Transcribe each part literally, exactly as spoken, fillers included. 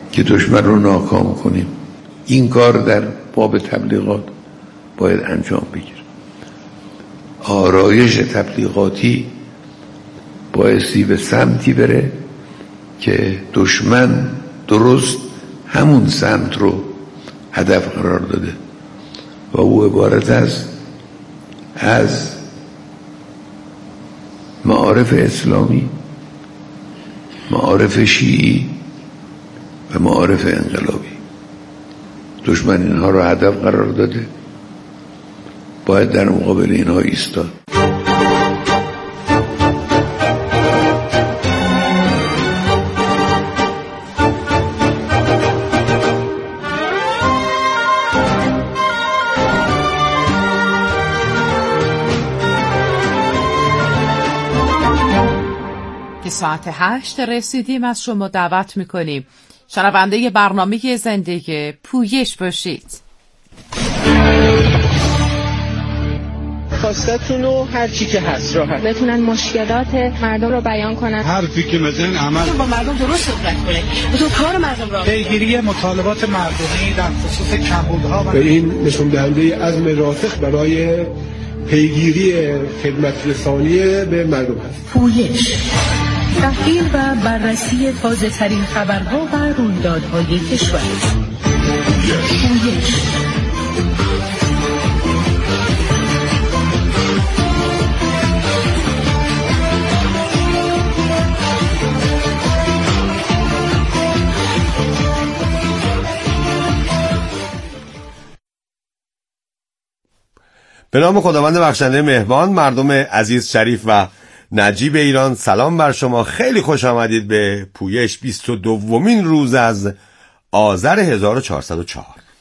که دشمن رو ناکام کنیم. این کار در باب تبلیغات باید انجام بگیره. آرایش تبلیغاتی بایستی به سمتی بره که دشمن درست همون سمت رو هدف قرار داده و او عبارت است از معارف اسلامی، معارف شیعی و معارف انقلابی. دشمن اینها رو هدف قرار داده، باید در مقابل اینها ایستاد. که ساعت هشت رسیدیم از شما دعوت میکنیم شنونده برنامه زندگی پویش باشید. خواستتون و هر چی که هست راحت بتونن مشکلات مردم رو بیان کنن، حرفی که مثلا عمل با مردم درست صحبت کنه، بتون کار مردم را پیگیری مطالبات مردمی در خصوص کمبودها و این نشون دهنده عزم راسخ برای پیگیری خدمت رسانی به مردم هست. پویش، تحلیل و بررسی تازه ترین خبرها و رویدادهای کشور. پویش. به نام خداوند بخشنده مهربان، مردم عزیز، شریف و نجیب ایران، سلام بر شما. خیلی خوش آمدید به پویش، بیست و دومین روز از آذر هزار و چهارصد و چهار.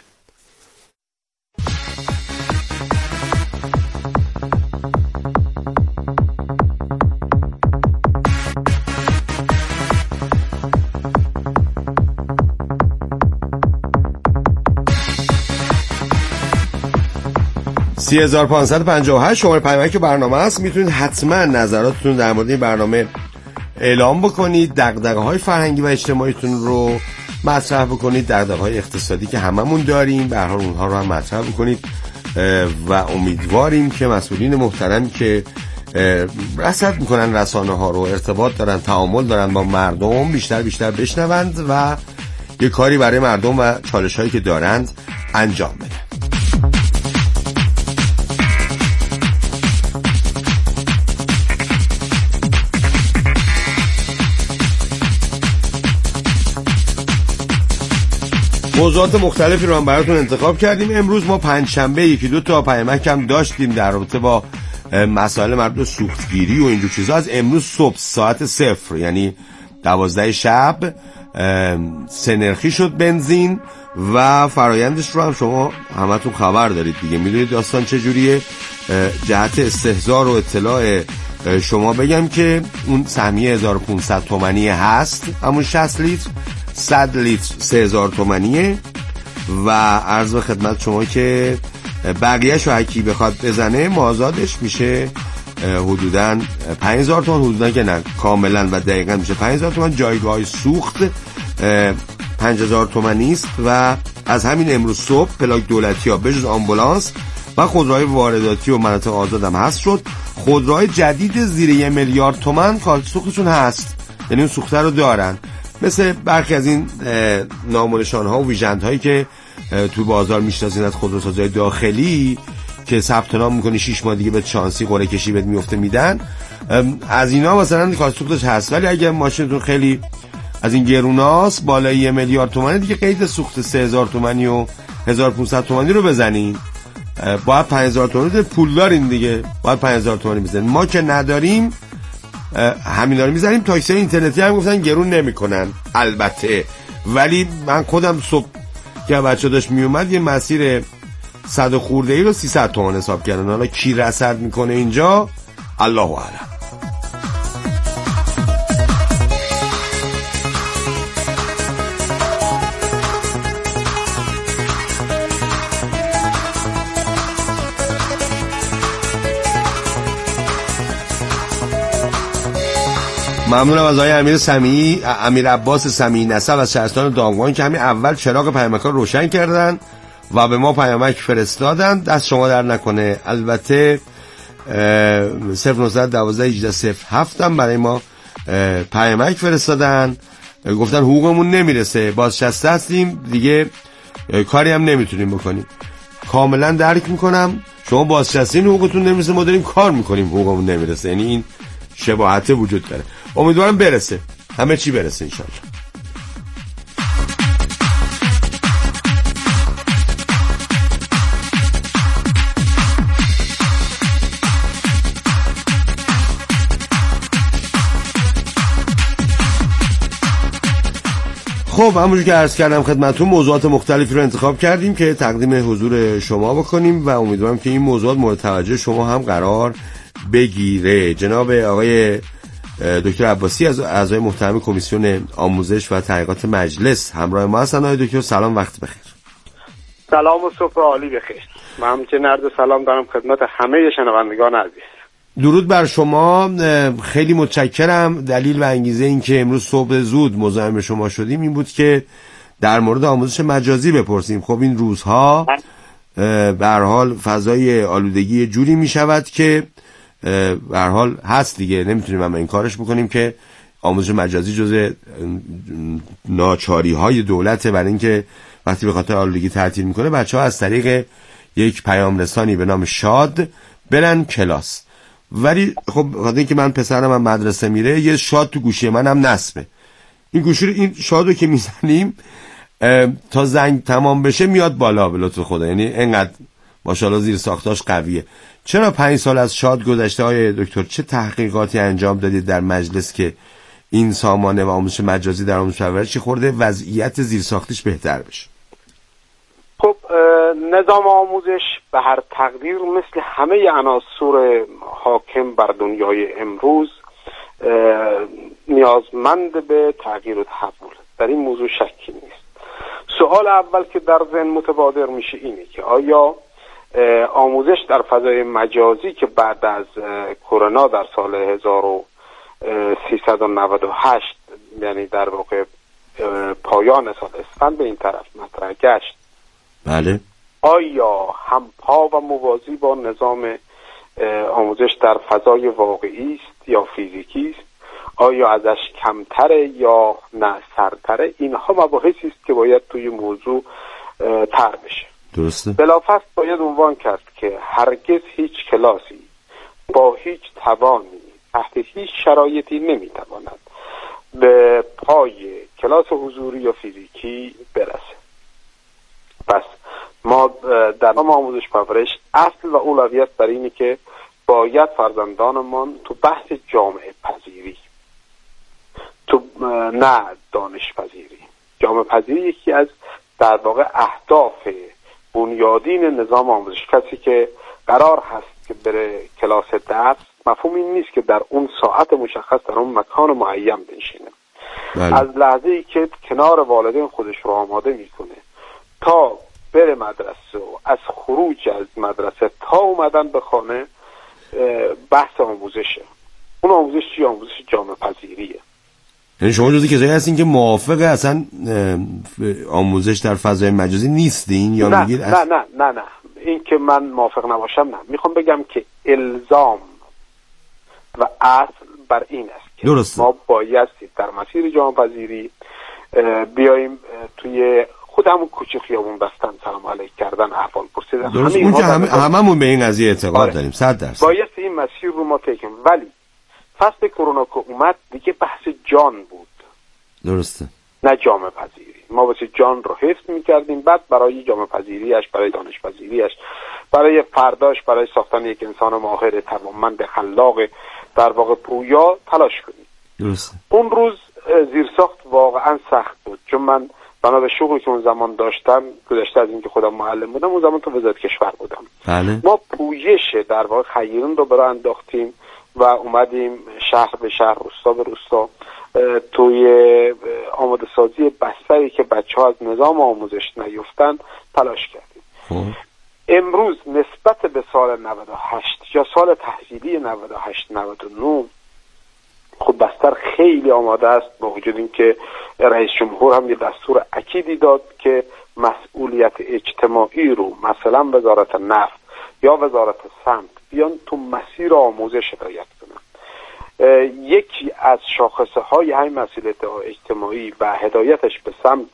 سی هزار و پانصد و پنجاه و هشت شماره پیامک برنامه است. میتونید حتما نظراتتون در مورد این برنامه اعلام بکنید، دغدغه‌های فرهنگی و اجتماعیتون رو مطرح بکنید، دغدغه‌های اقتصادی که هممون داریم به هر حال اونها رو هم مطرح بکنید و امیدواریم که مسئولین محترم که رصد میکنن رسانه ها رو، ارتباط دارن، تعامل دارن با مردم، بیشتر بیشتر بشنوند و یه کاری برای مردم و چالش هایی که دارند انجام بدن. موضوعات مختلفی رو هم براتون انتخاب کردیم. امروز ما پنجشنبه یکی دو تا پیامک هم داشتیم در رابطه با مسائل مربوط به سوختگیری و اینجور چیزا. از امروز صبح ساعت صفر یعنی دوازده شب سه نرخی شد بنزین و فرایندش رو هم شما همتون خبر دارید دیگه، میدونید داستان چجوریه. جهت استحضار و اطلاع شما بگم که اون سهمیه هزار و پانصد تومانی هست، همون شصت لیتر، صد لیتر سه هزار تومانیه و عرض به خدمت شما که بقیه‌شو هر کی بخواد بزنه مازادش میشه حدوداً پنج هزار تومان، حدوداً که نه کاملا و دقیقاً میشه پنج هزار تومان. جایگاه سوخت پنج هزار تومانی است و از همین امروز صبح پلاک دولتی ها بجز آمبولانس و خودروهای وارداتی و مناطق آزاد هم هست شد. خودروهای جدید زیر یه میلیارد تومان کارت سوختشون هست، یعنی اون سوخته رو دارن، مثل برخی از این نامونشان ها و ویژند هایی که تو بازار میشناسین از خودروسازهای داخلی که ثبت نام میکنی شش ماه دیگه به شانسی قرعه کشی بهت میفته میدن. از اینا مثلا کارت سوختش هست، ولی اگه ماشینتون خیلی از این گروناست بالای یه میلیارد تومانی دیگه قید سوخت سه هزار تومانی و هزار و پانصد تومانی رو بزنین. باید پنج هزار تومانی پول دارین دیگه، باید پنج هزار تومانی بزنین. ما که نداریم همین رو میزنیم. تاکسی اینترنتی هم گفتن گرون نمیکنن البته، ولی من خودم صبح که بچه داشت میومد یه مسیر صد خورده ای رو سیصد تومان حساب کردن. حالا کی رصد میکنه اینجا الله اعلم. ممنونم از آقای امیر سمیعی، امیر عباس سمیعی نسب از شهرستان دامغان که همین اول چراغ پیامک‌ها روشن کردن و به ما پیامک فرستادن. دست شما در نکنه. البته صفر نهصد دوازده هجده صفر هفت هم برای ما پیامک فرستادن، گفتن حقوقمون نمیرسه، بازنشسته هستیم دیگه، کاری هم نمیتونیم بکنیم. کاملا درک میکنم، شما بازنشستین حقوقتون نمیرسه، ما داریم کار میکنیم حقوقمون نمیرسه. یعنی این شباهت وجود داره. امیدوارم برسه، همه چی برسه انشالله. خب همونجور که عرض کردم خدمتتون، موضوعات مختلفی رو انتخاب کردیم که تقدیم حضور شما بکنیم و امیدوارم که این موضوعات مورد توجه شما هم قرار بگیره. جناب آقای دکتر عباسی از اعضای محترم کمیسیون آموزش و تحقیقات مجلس همراه ما هستن. آقای دکتر سلام، وقت بخیر. سلام و صبح عالی بخیر. من همچنین عرض سلام دارم خدمت همه شنوندگان عزیز. درود بر شما، خیلی متشکرم. دلیل و انگیزه این که امروز صبح زود مزاحم شما شدیم این بود که در مورد آموزش مجازی بپرسیم. خب این روزها به هر حال فضای آلودگی جوری می شود که به هر حال هست دیگه، نمیتونیم هم این کارش بکنیم که آموزش مجازی جزء ناچاری های دولته، برای اینکه وقتی به خاطر آلودگی تعطیل میکنه بچه ها از طریق یک پیام رسانی به نام شاد برن کلاس. ولی خب خاطر اینکه من پسرم هم مدرسه میره، یه شاد تو گوشی منم نصبه. این گوشی رو، این شادو که میزنیم تا زنگ تمام بشه میاد بالا به لطف خدا، یعنی اینقدر ماشاءالله زیر ساختاش قویه. چرا پنج سال از شاد گذشته های دکتر، چه تحقیقاتی انجام دادید در مجلس که این سامانه و آموزش مجازی در آموزش پرورش خورده وضعیت زیر ساختیش بهتر بشه؟ خب نظام آموزش به هر تقدیر مثل همه عناصر حاکم بر دنیای امروز نیازمند به تغییر و تحول، در این موضوع شکی نیست. سوال اول که در ذهن متبادر میشه اینه که آیا آموزش در فضای مجازی که بعد از کرونا در سال هزار و سیصد و نود و هشت یعنی در واقع پایان سال اسفند به این طرف مطرح گشت، بله، آیا همپا و موازی با نظام آموزش در فضای واقعی است یا فیزیکی است؟ آیا ازش کمتره یا نه سرتره؟ اینها مباحثی است که باید توی موضوع طرح بشه. درسته. بلافاصله باید عنوان کرد که هرگز هیچ کلاسی با هیچ توانی تحت هیچ شرایطی نمیتواند به پای کلاس حضوری یا فیزیکی برسه. پس ما در نظام آموزش پرورش اصل و اولویت بر اینه که باید فرزندانمان تو بحث جامعه پذیری، تو نه دانش پذیری، جامعه پذیری یکی از در واقع اهداف بنیادین نظام آموزش. کسی که قرار هست که بره کلاس درس، مفهوم این نیست که در اون ساعت مشخص در اون مکان معین بنشینه. بله. از لحظه ای که کنار والدین خودش رو آماده میکنه تا بره مدرسه و از خروج از مدرسه تا اومدن به خانه بحث آموزشه. اون آموزش چی؟ آموزش جامعه پذیریه. یعنی شما جزی کسایی هستین که موافق اصلا آموزش در فضای مجازی نیستین یا نه میگید نه نه نه نه نه این که من موافق نباشم نه، میخوام بگم که الزام و اصل بر این است که درسته. ما باید در مسیر جامعه پذیری بیاییم توی خود همون کوچه خیابون بستن، سلام علیک کردن، احوال پرسیدن، درست. اون که همه هممون به این قضیه اعتقاد آره. داریم صد درصد. باید این مسیر رو ما طی کنیم. ولی فصل کرونا که اومد دیگه بحث جان بود. درسته. نه جامعه پذیری. ما واسه جان رو حفظ می‌کردیم، بعد برای جامعه پذیریش، برای دانش پذیریش، برای فرداش، برای ساختن یک انسان ماهر توانمند خلاق در واقع پویا تلاش کنیم. درسته. اون روز زیرساخت واقعا سخت بود، چون من بنا به شغلی که اون زمان داشتم، گذشته از اینکه خودم معلم بودم، اون زمان تو وزارت کشور بودم. بله. ما پویش در واقع خیرون رو برای انداختیم و اومدیم شهر به شهر، روستا به روستا، توی آماده سازی بستری که بچه ها از نظام آموزش نیفتن تلاش کردیم. خوب. امروز نسبت به سال نود و هشت یا سال تحصیلی نود و هشت نود و نه خب بستر خیلی آماده است، با وجود اینکه رئیس جمهور هم یه دستور اکیدی داد که مسئولیت اجتماعی رو مثلا وزارت نفت یا وزارت سمت بیان تو مسیر آموزش هدایت کنن. یکی از شاخصه های همین مسئولیت اجتماعی و هدایتش به سمت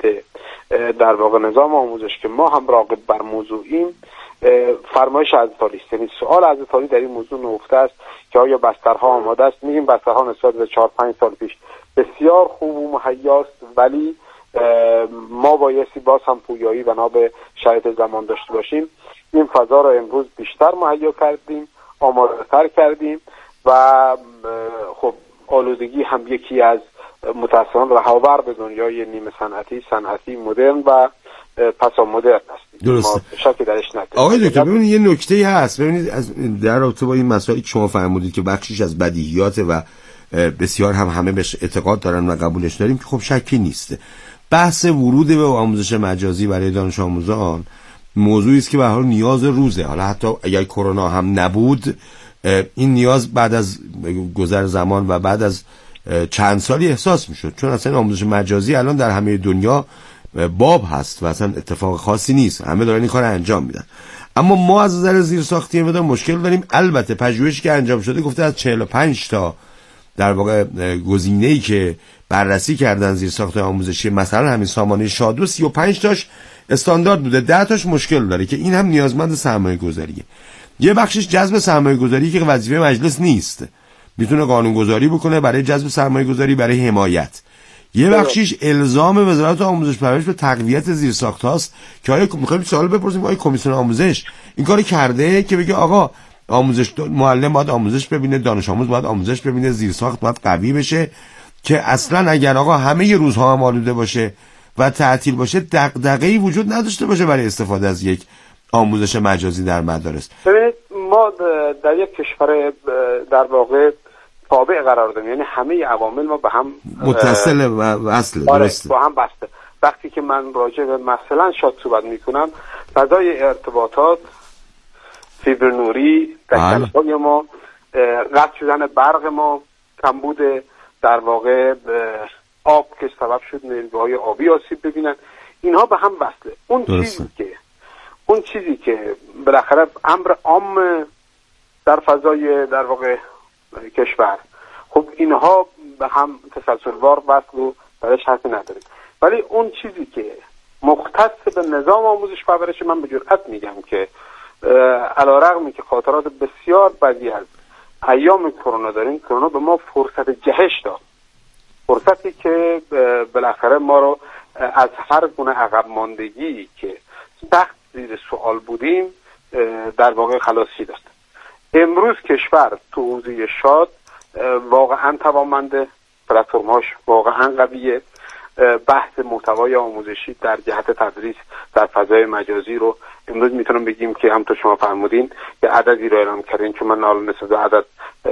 در واقع نظام آموزش که ما هم راغب بر موضوعیم، فرمایش عزیزتالی است. یعنی سوال عزیزتالی در این موضوع نهفته است که آیا بسترها آماده است؟ میگیم بسترها نسبت به چهار پنج سال پیش بسیار خوب و مهیاست، ولی ما بایستی باز هم پویایی بنا به شرایط زمان داشته باشیم. این فضا را امروز بیشتر مهیا کردیم، آماده تر کردیم و خب آلودگی هم یکی از متأسفانه رهاور به دنیای نیمه صنعتی، صنعتی مدرن و پسا مدرن است. درسته. شکی درش نداریم. آقای دکتر ببینید یه نکته هست، ببینید از در رابطه با این مسائلی که شما فرمودید که بخشش از بدیهیات و بسیار هم همه بهش اعتقاد دارن و قبولش داریم که خب شکی نیست. بحث ورود به آموزش مجازی برای دانش آموزان موضوعی است که به هر حال نیاز روزه. حالا حتی اگر کرونا هم نبود، این نیاز بعد از گذر زمان و بعد از چند سالی احساس میشد، چون اصلا آموزش مجازی الان در همه دنیا باب هست و اصلا اتفاق خاصی نیست، همه دارن این کار انجام میدن. اما ما از نظر زیرساختی مدام مشکل داریم. البته پژوهشی که انجام شده گفته از چهل و پنج تا در واقع گزینه‌ای که بررسی کردن زیرساخت آموزشی مثلا همین سامانه شادو، سی و پنج تاش استاندارد بوده، ده تاش مشکل داره که این هم نیازمند سرمایه گذاریه. یه بخشش جذب سرمایه گذاری که وظیفه مجلس نیست، میتونه قانون گذاری بکنه برای جذب سرمایه گذاری برای حمایت. یه بخشیش الزام وزارت آموزش پرورش به تقویت زیرساخت هاست که آیا میخوایم سوال بپرسیم آیا کمیسیون آموزش این کارو کرده که بگه آقا آموزش معلم باید آموزش ببینه، دانش آموز باید آموزش ببینه، زیرساخت باید قوی بشه که اصلا اگر آقا همه ی روزها هم آلوده باشه و تعطیل باشه دغدغه‌ای وجود نداشته باشه برای استفاده از یک آموزش مجازی در مدارس. ببینید ما در یک کشور در واقع تابع قرار داریم، یعنی همه عوامل ما به هم متصل و وصل. درسته، با هم بسته. وقتی که من راجع به مثلا شاد صحبت میکنم، فضای ارتباطات، فیبر نوری در کشور ما، قطع شدن برق ما، کمبود در واقع آب که سبب شد نیروهای آبی آسیب ببینن، اینها به هم وصله. اون درسته. چیزی که اون چیزی که بالاخره امر عام در فضای در واقع کشور، خب اینها به هم تسلسلوار وصل و درش حرفی نداریم. ولی اون چیزی که مختص به نظام آموزش پرورش، من به جرئت میگم که علیرغمی که خاطرات بسیار بدی از ایام کرونا داریم، کرونا به ما فرصت جهش داد، فرصتی که بالاخره ما رو از هر گونه عقب ماندگی که سخت زیر سوال بودیم در واقع خلاصی داد. امروز کشور تو حوزه شاد واقعا توانمنده، پلتفرم‌هاش واقعا قویه، بحث محتوای آموزشی در جهت تدریس در فضای مجازی رو امروز میتونم بگیم که هم تو شما فرمودین یه عددی رو اعلام کردین، چون من الان نسبت به عدد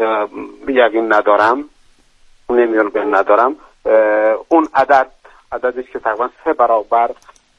یقین ندارم، نمیدونم به ندارم، اون عدد عددی که تقریبا سه برابر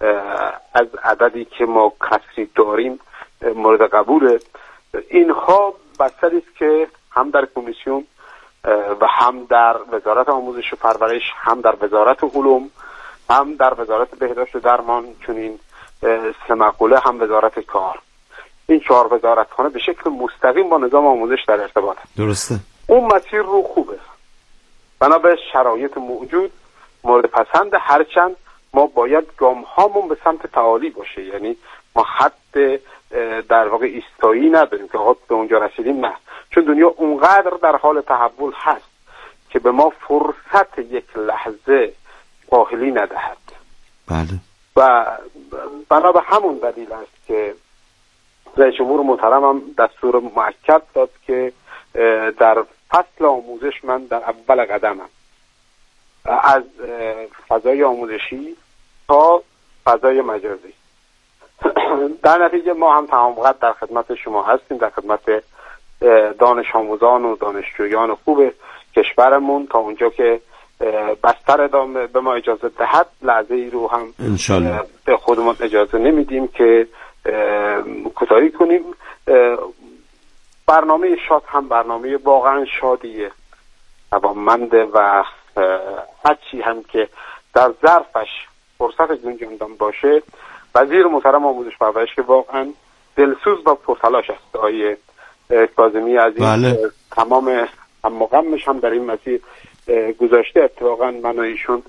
از عددی که ما کسری داریم مورد قبوله. اینها بستری است که هم در کمیسیون و هم در وزارت آموزش و پرورش، هم در وزارت علوم، هم در وزارت بهداشت و درمان، چون این سه مقوله، هم وزارت کار، این چهار وزارتخانه به شکل مستقیم با نظام آموزش در ارتباط. درسته. اون مسیر رو خوبه، بنا به شرایط موجود مورد پسند، هرچند ما باید گام هامون به سمت تعالی باشه، یعنی ما حد در واقع ایستایی نداریم که آقا به اونجا رسیدیم، نه، چون دنیا اونقدر در حال تحول هست که به ما فرصت یک لحظه کاهلی ندهد. بله. و بنا به همون دلیل است که رئیس جمهور محترم هم دستور مؤکد داد که در فصل آموزش من در اول قدمم، از فضای آموزشی تا فضای مجازی. در نتیجه ما هم تمام قد در خدمت شما هستیم، در خدمت دانش آموزان و دانشجویان خوب کشورمون تا اونجا که بستر ادامه به ما اجازه دهد. لحظه ای رو هم انشالله به خودمون اجازه نمیدیم که کوتاهی کنیم. برنامه شاد هم برنامه واقعا شادیه توانمنده و هرچی هم که در ظرفش فرصت گنجاندن باشه، وزیر محترم آموزش پرورش که واقعا دلسوز و پرتلاش است آقای کاظمی عزیز. بله. تمام هم غمش هم در این مسیر گذاشته. اتفاقا من و ایشون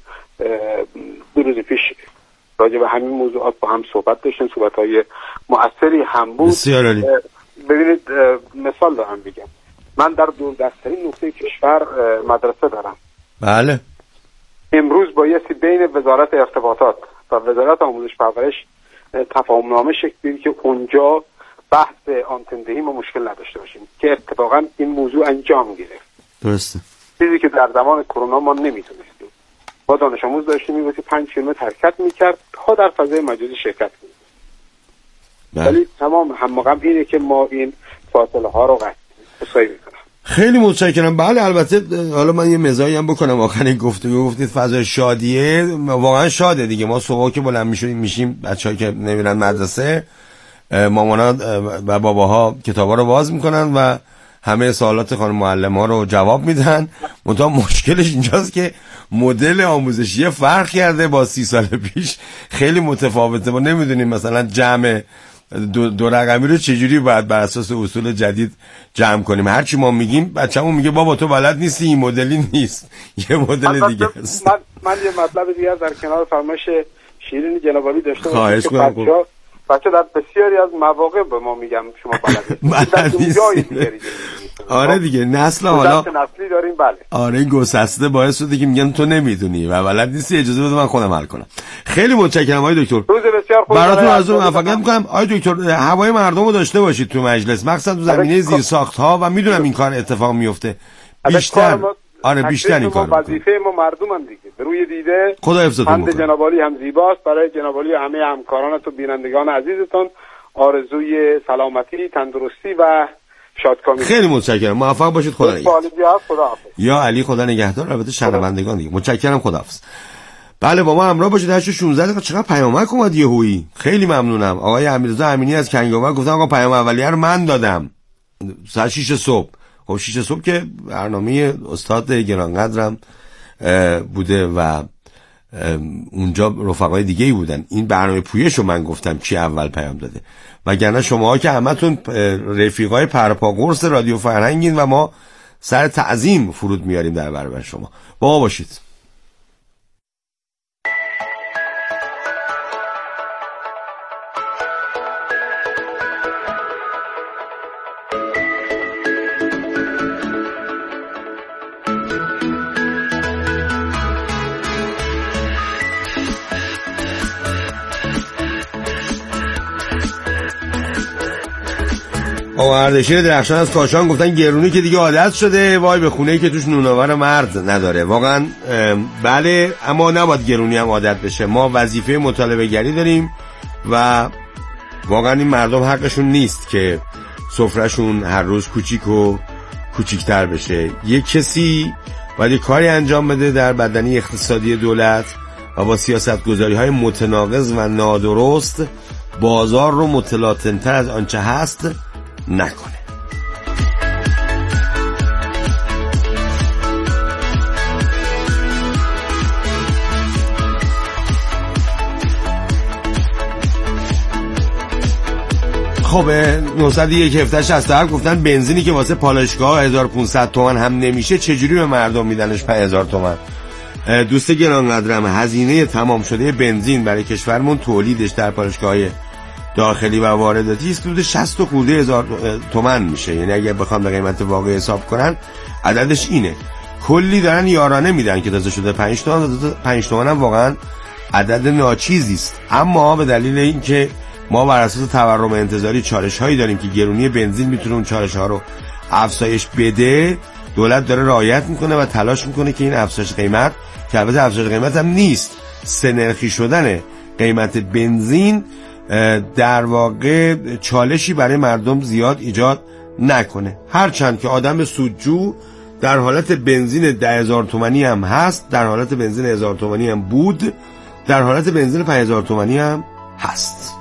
دو روز پیش راجع به همین موضوعات با هم صحبت داشتیم، صحبت‌های مؤثری هم بود. بسیار عالی. ببینید مثال دارم بگم، من در دوردست‌ترین نقطه کشور مدرسه دارم. بله. امروز بایستی بین وزارت ارتباطات و وزارت آموزش پرورش تفاهم‌نامه شکل بدید که اونجا بحث آنتندهی ما مشکل نداشته باشیم که اتفاقا این موضوع انجام گرفت. درسته. چیزی که در زمان کرونا ما نمیتونستیم. ما دانش آموز داشتیم می‌بایستی پنج کیلومتر حرکت می‌کرد تا در فضای مجازی شرکت کنیم. ولی تمام هممقام اینه که ما این فاصله ها رو قطع کنیم. خیلی متشکرم. بله البته حالا من یه مزاحی هم بکنم آخر این گفتگو گفتید فضای شادیه، واقعا شاده دیگه. ما صبح که بلند میشیم میشیم بچه‌ها که نمیرن مدرسه، مامانا و باباها کتابا رو باز میکنن و همه سوالات خانم معلم‌ها رو جواب میدن. منتها مشکلش اینجاست که مدل آموزشی فرق کرده با سی سال پیش، خیلی متفاوته. ما نمیدونیم مثلا جمع دو, دو رقمی رو چجوری باید بر اساس اصول جدید جمع کنیم. هرچی ما میگیم بچه‌مون میگه بابا تو بلد نیستی، این مدلی نیست، یه مدل دیگه است. من, من یه مطلب دیگه در کنار فرمایش شیرین جناب عالی داشته باشم که بچه‌ها بچه در بسیاری از مواقع به ما میگم شما بلد نیستی. آره دیگه نسل حالا نسلی داریم. بله آره این گسسته باعث شده که میگن تو نمیدونی و بلد نیستی، اجازه بده من خودم حل کنم. خیلی متشکرم آقای دکتر، روز بسیار خوب براتون آرزو موفقیت میکنم. آقای دکتر هوای مردم رو داشته باشید تو مجلس، مخصوصا تو زمینه زیرساخت ها، و میدونم این کار اتفاق میفته بیشتر. آره بیشتر این کار وظیفه ما مردمم دیگه. به روی دیده خدا حفظتون کنه. جناب عالی هم زیباست. برای جناب عالی همه همکارانت و بینندگان عزیزتون آرزوی سلامتی، تندرستی و شادکامی. خیلی متشکرم، موفق باشید. خدا نگهدار. خدا حافظ. یا علی خدا نگهدار. البته شنوندگان دیگه متشکرم، خداحافظ. بله با ما همراه باشید. هشت شانزده دقیقه چقدر پیامک اومد یهویی، خیلی ممنونم. آقای امیررضا امینی از کنگاور گفتن آقا پیام اولیه رو من دادم ساعت شش صبح. خب شش صبح که برنامه استاد گرانقدرم بوده و اونجا رفقای دیگه ای بودن. این برنامه پویش رو من گفتم کی اول پیام داده، وگرنه شما که همتون رفیقای پرپا قرص رادیو فرهنگین و ما سر تعظیم فرود میاریم در برابر شما. با ما باشید. آقا اردشیر درخشان از کاشان گفتن گرونی که دیگه عادت شده، وای به خونه‌ای که توش نوناور مرد نداره. واقعا بله، اما نباید گرونی هم عادت بشه. ما وظیفه مطالبه گری داریم و واقعا این مردم حقشون نیست که سفرهشون هر روز کوچیک و کوچیکتر بشه. یک کسی باید کاری انجام بده در بدنه اقتصادی دولت و با سیاست گذاری های متناقض و نادرست بازار رو متلاطم‌تر از آنچه هست نکنه. خب نهصد و یک هفده شصت و هفت گفتن بنزینی که واسه پالایشگاه هزار و پانصد تومان هم نمیشه چجوری به مردم میدنش پنج هزار تومان. دوست گرانقدرم، هزینه تمام شده بنزین برای کشورمون تولیدش در پالایشگاه‌های داخلی و وارداتی است حدود شصت و خورده هزار تومان میشه. یعنی اگه بخوام به قیمت واقعی حساب کنن عددش اینه. کلی دارن یارانه میدن که تازه شده پنج تومان. پنج تومان هم واقعا عدد ناچیزی است، اما به دلیل اینکه ما بر اساس تورم انتظاری چالش هایی داریم که گرونی بنزین میتونه اون چالش ها رو افزایش بده، دولت داره رعایت میکنه و تلاش میکنه که این افزایش قیمت، که البته افزایش قیمت هم نیست، سه نرخی شدن قیمت بنزین، در واقع چالشی برای مردم زیاد ایجاد نکنه. هرچند که آدم سودجو در حالت بنزین ده هزار تومانی هم هست، در حالت بنزین هزار تومانی هم بود، در حالت بنزین پنج هزار تومانی هم هست.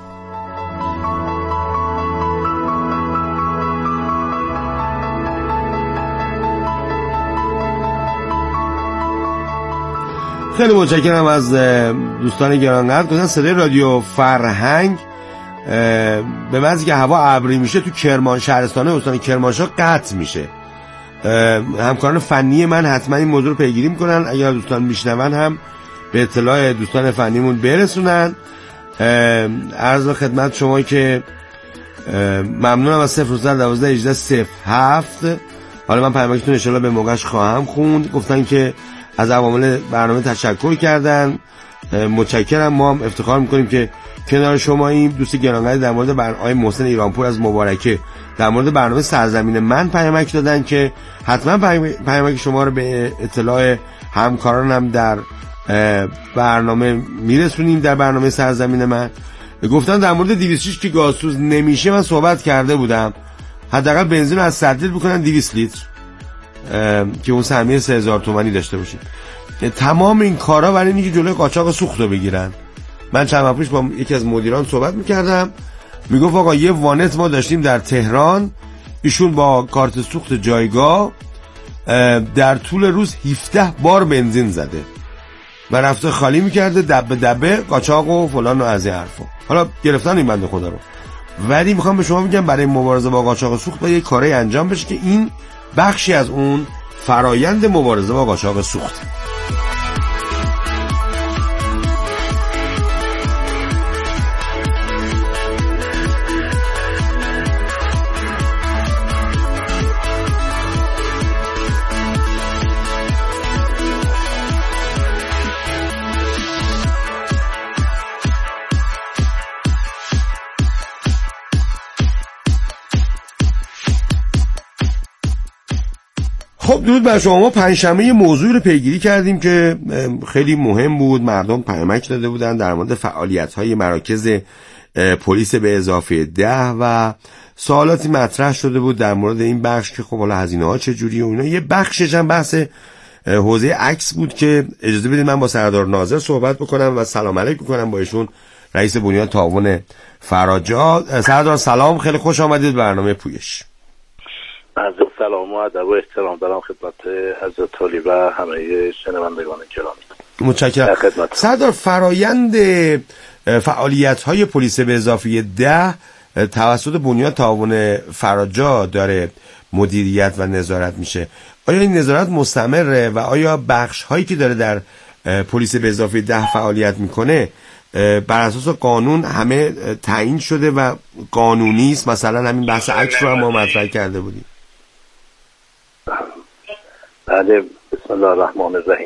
خیلی متشکرم از دوستان گرانقدر. گفتن صدای رادیو فرهنگ به محض که هوا ابری میشه تو کرمان شهرستانه استان کرمانشاه قطع میشه. همکاران فنی من حتما این موضوع رو پیگیری میکنن، اگر دوستان میشنون هم به اطلاع دوستان فنیمون برسونن. عرض خدمت شما که ممنونم از صفر صفر دوازده هجده صفر هفت. حالا من پیامکتون ان شاءالله به موقعش خواهم خوند. گفتن که از عوامل برنامه تشکر کردن، متشکرم. ما هم افتخار میکنیم که کنار شما این دوست گرانقدر در مورد برنامه محسن ایرانپور از مبارکه در مورد برنامه سرزمین من پیامک دادن که حتما پیامک شما رو به اطلاع همکارانم در برنامه میرسونیم. در برنامه سرزمین من گفتن در مورد دویست و شش که گازسوز نمیشه من صحبت کرده بودم، حداقل بنزین رو از صد لیتر بکنن دویست لیتر که اون سهمیه سه هزار تومانی داشته باشید. تمام این کارا برای اینکه جلوی قاچاق سوخت رو بگیرن. من چند وقت پیش با یکی از مدیران صحبت میکردم، میگفت آقا یه وانت ما داشتیم در تهران، ایشون با کارت سوخت جایگاه در طول روز هفده بار بنزین زده و رفته خالی میکرده دبه دبه قاچاق و فلان و از این حرفا. حالا گرفتن این بنده خدا رو، ولی میخوام به شما بگم برای مبارزه با قاچاق سوخت باید یه کاری انجام بشه که این بخشی از اون فرایند مبارزه با قاچاق سوخت. خب درود بر شما. ما پنجشنبه یه موضوعی رو پیگیری کردیم که خیلی مهم بود، مردم پیامک داده بودن در مورد فعالیت‌های مراکز پلیس به اضافه ده و سوالاتی مطرح شده بود در مورد این بخش که خب حالا هزینه‌ها چجوری و اینا. یه بخشش هم بحث حوزه عکس بود که اجازه بدید من با سردار ناظر صحبت بکنم و سلام علیک بکنم با ایشون، رئیس بنیاد تعاون فراجا. سردار سلام، خیلی خوش آمدید برنامه پویش. از سلام و ادب و احترام دارم خدمت حضرت علی و همه شنوندگان گرامی. متشکرم. سردار، فرایند فعالیت‌های پلیس به اضافه ده توسط بنیاد تعاون فراجا داره مدیریت و نظارت میشه. آیا این نظارت مستمره و آیا بخش هایی که داره در پلیس به اضافه ده فعالیت میکنه بر اساس قانون همه تعیین شده و قانونی است؟ مثلا همین بحث عکس رو هم ما مطرح کرده بودیم. بله، بسم الله الرحمن الرحیم.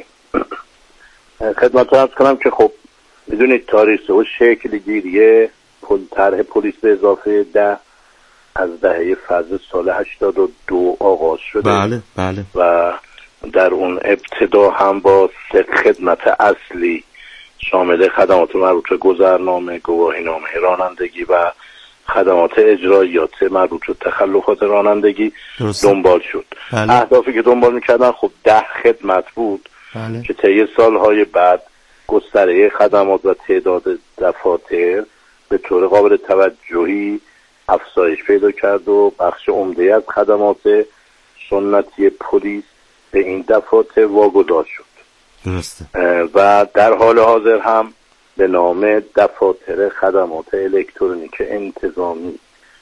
خدمت عرض کنم که خب میدونید تاریخ و شکل گیری طرح پلیس به اضافه ده از دهه فضل سال هشتاد و دو آغاز شده. بله بله. و در اون ابتدا هم با سه خدمت اصلی شامل خدمات مربوط به گذرنامه، گواهینامه رانندگی و خدمات اجراییات مربوط به تخلفات رانندگی درسته. دنبال شد. بله. اهدافی که دنبال میکردن خب ده خدمت بود. بله. که طی سالهای بعد گستره خدمات و تعداد دفاتر به طور قابل توجهی افزایش پیدا کرد و بخش عمده از خدمات سنتی پلیس به این دفاتر واگذار شد. درسته. و در حال حاضر هم به نام دفاتر خدمات الکترونیک انتظامی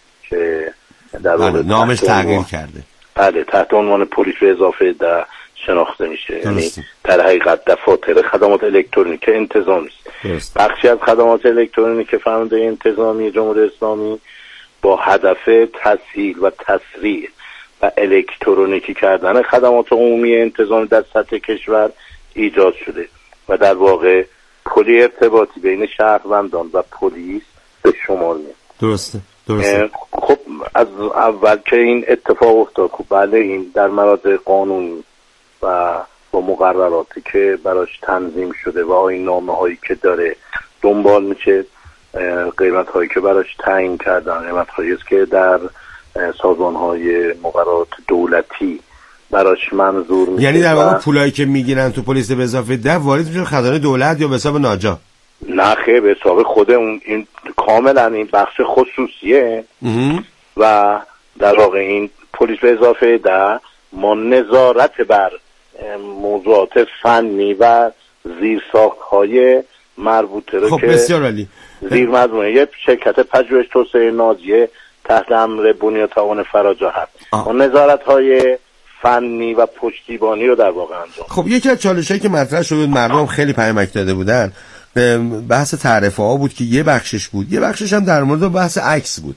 که در بله، نامش تغییر کرده. بله، تحت عنوان پلیس به اضافه ده شناخته میشه. یعنی در حقیقت دفاتر خدمات الکترونیک انتظامی است. بخشی از خدمات الکترونیک فرمانده انتظامی جمهوری اسلامی با هدف تسهیل و تسریع و الکترونیکی کردن خدمات عمومی انتظامی در سطح کشور ایجاد شده و در واقع پلی ارتباطی بین شهروندان و پلیس به شمار میاد. درسته درسته. خب از اول که این اتفاق افتاد، خب بله این در مراجع قانونی و با مقرراتی که براش تنظیم شده و آیین نامه هایی که داره دنبال میشه، قیمت هایی که براش تعیین کردن، قیمت هایی است که در سازمان های مقررات دولتی براش منظور میشه. یعنی در واقع پولایی که میگیرن تو پلیس به اضافه ده وارد میشه خزانه دولت یا به حساب ناجا؟ نه خیلی به حساب خود اون، این کاملا این بخش خصوصیه و در واقع این پلیس به اضافه ده ما نظارت بر موضوعات فنی و زیرساخت‌های مربوطه رو خب که بسیار عالی زیر مجموعه یه شرکت پژوهش توسعه ناجیه تحت امر بنیاد تعاون فراجا هست و نظارت‌های فنی و پشتیبانی رو در واقع انجام. خب یکی از چالشایی که مطرح شده مردم خیلی پیامک داده بودن بحث تعرفه ها بود که یه بخشش بود، یه بخشش هم در مورد بحث عکس بود.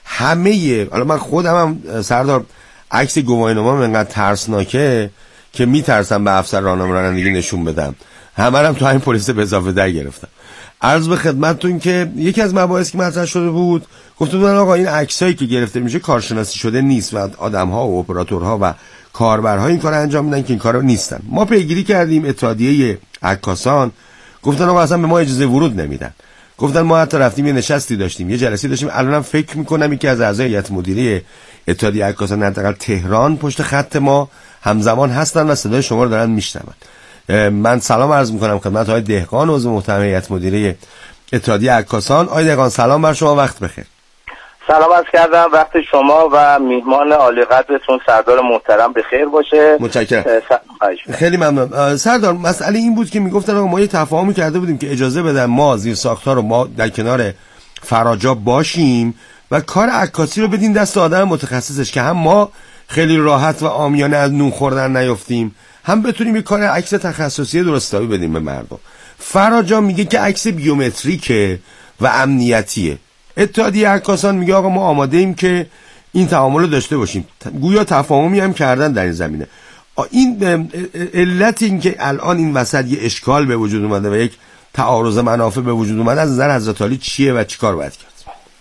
همه حالا من خودم هم سردار عکس گواهینامه‌ام انقدر ترسناکه که میترسم به افسر راهنمایی رانندگی نشون بدم، همه هم تو همین پلیس به اضافه در گرفتم. عرض به خدمتتون که یکی از مباحث که مطرح شده بود گفته بودن آقا این عکسایی که گرفته میشه کارشناسی شده نیست و آدم‌ها و اپراتورها و کاربرها این کارو انجام میدن که این کارو نیستن. ما پیگیری کردیم اتحادیه عکاسان گفتن آقا اصلا به ما اجازه ورود نمیدن. گفتن ما حتی رفتیم یه نشستی داشتیم، یه جلسه داشتیم، الانم فکر میکنم یکی از اعضای هیئت مدیره اتحادیه عکاسان حداقل تهران پشت خط ما همزمان هستن و صدای شما رو دارن میشنون. من سلام عرض میکنم خدمت آقای دهقان عضو محترم هیئت مدیره اتحادیه عکاسان. آقای دهقان سلام بر شما، وقت بخیر. سلام عرض کردم، وقت شما و میهمان عالی قدرتون سردار محترم بخیر باشه. متشکرم. س... خیلی ممنون. سردار مسئله این بود که میگفتن ما یه تفاهمی کرده بودیم که اجازه بدن ما زیر ساختار رو ما در کنار فراجا باشیم و کار عکاسی رو بدین دست آدم متخصصش که هم ما خیلی راحت و عامیانه از نون خوردن نیافتیم، هم بتونیم یه کار عکس تخصصی درستابی بدیم به مردم. فراجا میگه که عکس بیومتریکه و امنیتیه. اتحادیه عکاسان میگه آقا ما آماده ایم که این تعامل رو داشته باشیم. گویا تفاهمی هم کردن در این زمینه. این علت این که الان این وسط یه اشکال به وجود اومده و یک تعارض منافع به وجود اومده از نظر حضرت عالی چیه و چیکار باید کرد؟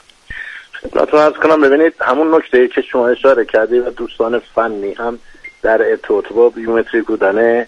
خدمتتون عرض کنم ببینید همون نکته که شما اشاره کردید و دوستان فنی هم در ارتباط با بیومتریک بودن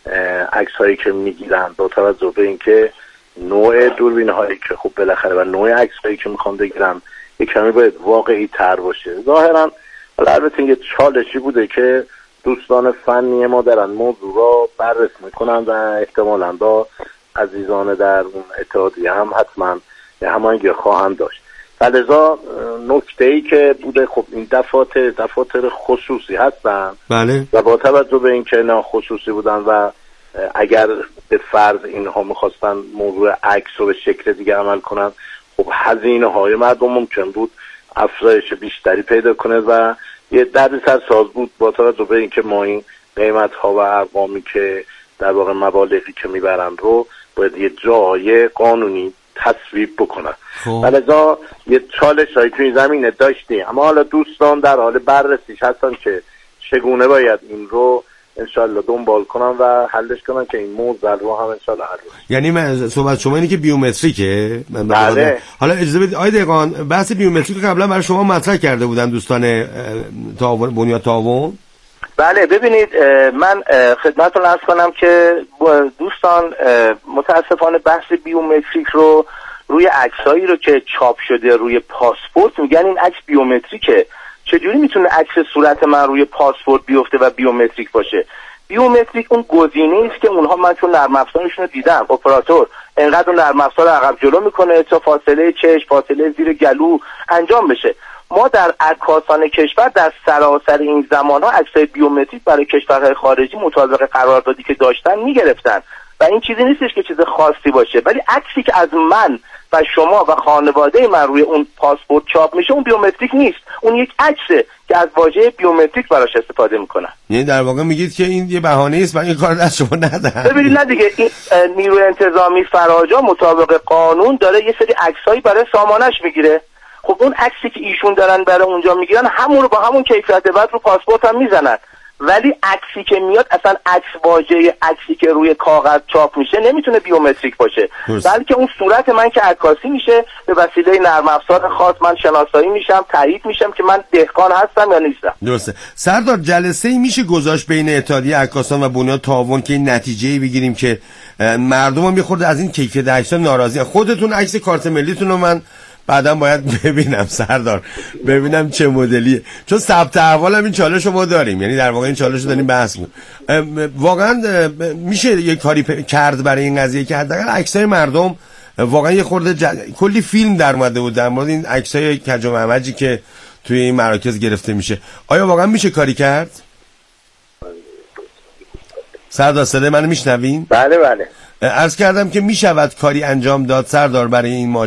عکس هایی که میگیرن با توجه به اینکه نوع دوربین هایی که خب بالاخره و نوع عکس هایی که میخوام بگیرم یک کمی باید واقعی تر باشه. ظاهرا البته این چالشی بوده که دوستان فنی ما دارن موضوع را بررسی میکنن و احتمالاً با عزیزان در اون اتحادیه هم حتما هماهنگی خواهند داشت. لذا نکته ای که بوده خب این دفاتر دفاتر خصوصی هستن بله. و با توجه به اینکه نه خصوصی بودن و اگر به فرض اینها میخواستن موضوع عکس رو به شکل دیگه عمل کنن خب هزینه های مردم ممکن بود افزایش بیشتری پیدا کنه و یه دردسر ساز بود با توجه به اینکه ما این قیمت ها و ارقامی که در واقع مبالغی که میبرن رو باید یه جای قانونی تصویب بکنن. ولذا یه چالش هایی توی زمینه داشتیم، اما حالا دوستان در حال بررسیش هستن که چگونه باید این رو انشالله دنبال کنن و حلش کنن که این موضوع رو هم انشالله حل کنن. یعنی من صحبت شما اینه که بیومتریکه؟ بله. حالا اجازه بدید آقای دهقان بحث بیومتریک قبلا برای شما مطرح کرده بودن دوستان تعاون بنیاد تعاون؟ بله ببینید من خدمتتون عرض کنم که دوستان متاسفانه بحث بیومتریک رو روی عکسایی رو که چاپ شده روی پاسپورت میگن این عکس بیومتریکه. چجوری میتونه عکس صورت من روی پاسپورت بیفته و بیومتریک باشه؟ بیومتریک اون گزینه‌ای است که اونها من چون نرم افزارشون رو دیدم اپراتور انقدر نرم افزار عقب جلو میکنه تا فاصله چشم فاصله زیر گلو انجام بشه. ما در عکاسان کشور در سراسر این زمانها عکسای بیومتریک برای کشورهای خارجی مطابق قراردادی که داشتن میگرفتن و این چیزی نیستش که چیز خاصی باشه، ولی عکسی که از من و شما و خانواده من روی اون پاسپورت چاپ میشه اون بیومتریک نیست، اون یک عکسه که از واژه بیومتریک براش استفاده میکنن. یعنی در واقع میگید که این یه بهانه است برای این کار دست شما ندن. ببینید نه دیگه این نیروی انتظامی فراجا مطابق قانون داره یه سری عکسایی برای سامانش میگیره. خب اون عکسی که ایشون دارن برای اونجا میگیرن همون رو با همون کیفیت بعد رو پاسپورت هم میزنن، ولی عکسی که میاد اصلا عکس واژه عکسی که روی کاغذ چاپ میشه نمیتونه بیومتریک باشه، بلکه اون صورت من که عکاسی میشه به وسیله نرم افزار خاص من شناسایی میشم، تایید میشم که من دهقان هستم یا نیستم. درسته. سردار جلسه ای میشه گذاشت بین اتحادیه عکاسان و بنیاد تعاون که این نتیجه‌ای بگیریم که مردم هم میخورد از این کیفیت عکس ناراضی. خودتون عکس کارت ملیتون رو من بعداً باید ببینم سردار، ببینم چه مدلیه، چون ثبت احوال هم این چالش رو ما داریم، یعنی در واقع این چالش رو داریم بحث می‌کنیم. واقعا میشه یه کاری کرد برای این قضیه که حداقل عکسای مردم واقعا یه خورده جد... کلی فیلم در اومده بود در مورد این عکسای کج و معوجی که توی این مراکز گرفته میشه، آیا واقعا میشه کاری کرد؟ سردار صدای منو میشنوین؟ بله بله. عرض کردم که می شود کاری انجام داد سردار برای این